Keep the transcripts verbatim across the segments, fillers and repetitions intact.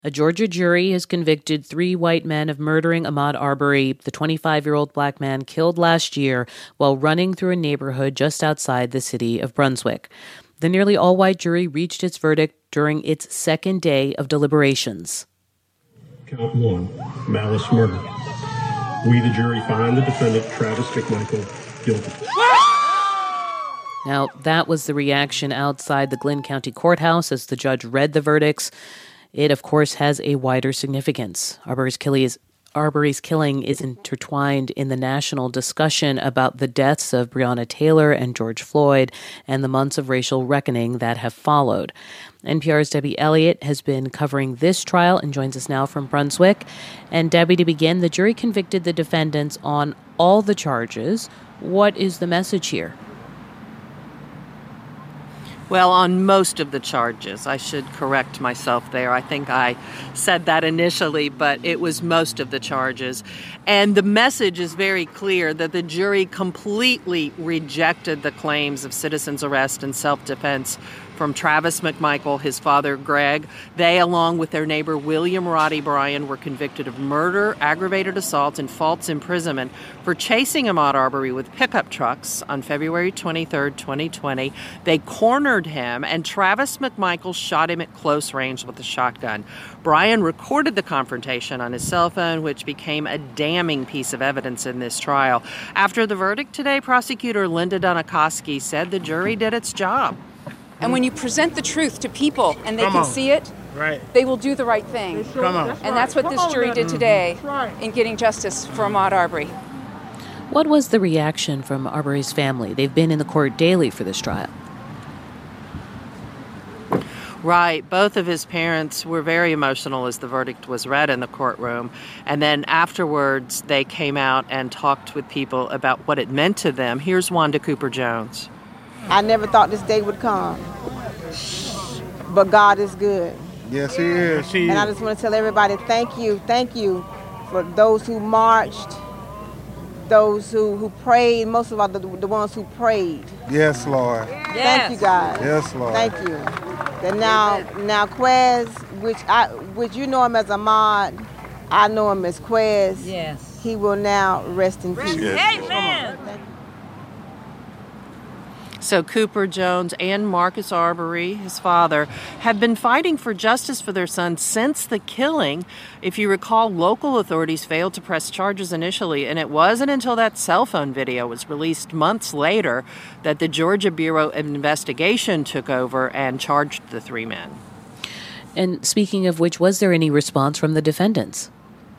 A Georgia jury has convicted three white men of murdering Ahmaud Arbery, the twenty-five-year-old black man killed last year while running through a neighborhood just outside the city of Brunswick. The nearly all-white jury reached its verdict during its second day of deliberations. Count one, malice murder. We, the jury, find the defendant, Travis McMichael, guilty. Now, that was the reaction outside the Glynn County Courthouse as the judge read the verdicts. It, of course, has a wider significance. Arbery's killing is, Arbery's killing is intertwined in the national discussion about the deaths of Breonna Taylor and George Floyd and the months of racial reckoning that have followed. N P R's Debbie Elliott has been covering this trial and joins us now from Brunswick. And Debbie, to begin, the jury convicted the defendants on all the charges. What is the message here? Well, on most of the charges. I should correct myself there. I think I said that initially, but it was most of the charges. And the message is very clear that the jury completely rejected the claims of citizen's arrest and self-defense from Travis McMichael, his father, Greg. They, along with their neighbor, William Roddy Bryan, were convicted of murder, aggravated assault, and false imprisonment for chasing Ahmaud Arbery with pickup trucks on February twenty-third, twenty twenty. They cornered him, and Travis McMichael shot him at close range with a shotgun. Bryan recorded the confrontation on his cell phone, which became a damning piece of evidence in this trial. After the verdict today, prosecutor Linda Dunikoski said the jury did its job. And when you present the truth to people and they Come can on. see it, right. They will do the right thing. Come on. And that's what this jury did today in getting justice for Ahmaud Arbery. What was the reaction from Arbery's family? They've been in the court daily for this trial. Right. Both of his parents were very emotional as the verdict was read in the courtroom. And then afterwards, they came out and talked with people about what it meant to them. Here's Wanda Cooper-Jones. I never thought this day would come, but God is good. Yes, he is. She and is. I just want to tell everybody thank you, thank you for those who marched, those who, who prayed, most of all the, the ones who prayed. Yes, Lord. Yes. Thank you, guys. Yes, Lord. Thank you. And now, now Quez, which I, which you know him as Ahmaud, I know him as Quez. Yes. He will now rest in peace. Yes. Amen. So Cooper Jones and Marcus Arbery, his father, have been fighting for justice for their son since the killing. If you recall, local authorities failed to press charges initially, and it wasn't until that cell phone video was released months later that the Georgia Bureau of Investigation took over and charged the three men. And speaking of which, was there any response from the defendants?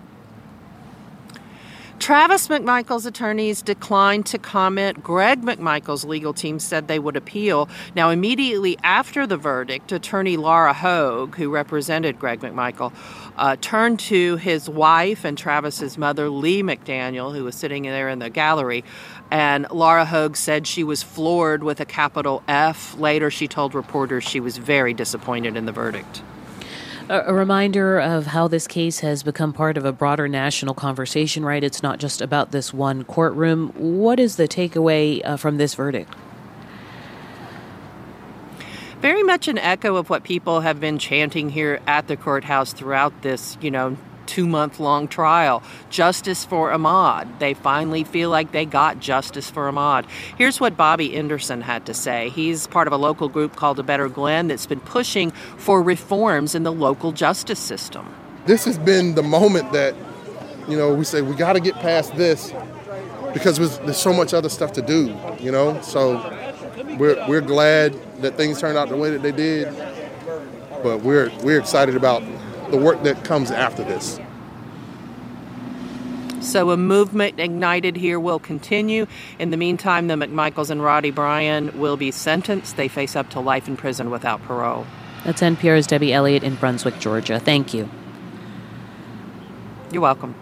Travis McMichael's attorneys declined to comment. Greg McMichael's legal team said they would appeal. Now, immediately after the verdict, attorney Laura Hogue, who represented Greg McMichael, uh, turned to his wife and Travis's mother, Lee McDaniel, who was sitting there in the gallery. And Laura Hogue said she was floored with a capital F. Later, she told reporters she was very disappointed in the verdict. A reminder of how this case has become part of a broader national conversation, right? It's not just about this one courtroom. What is the takeaway uh, from this verdict? Very much an echo of what people have been chanting here at the courthouse throughout this, you know, two-month-long trial. Justice for Ahmaud. They finally feel like they got justice for Ahmaud. Here's what Bobby Anderson had to say. He's part of a local group called A Better Glen that's been pushing for reforms in the local justice system. This has been the moment that, you know, we say we got to get past this because there's so much other stuff to do, you know? So we're we're glad that things turned out the way that they did, but we're we're excited about the work that comes after this. So a movement ignited here will continue. In the meantime, the McMichaels and Roddy Bryan will be sentenced. They face up to life in prison without parole. That's N P R's Debbie Elliott in Brunswick, Georgia. Thank you. You're welcome.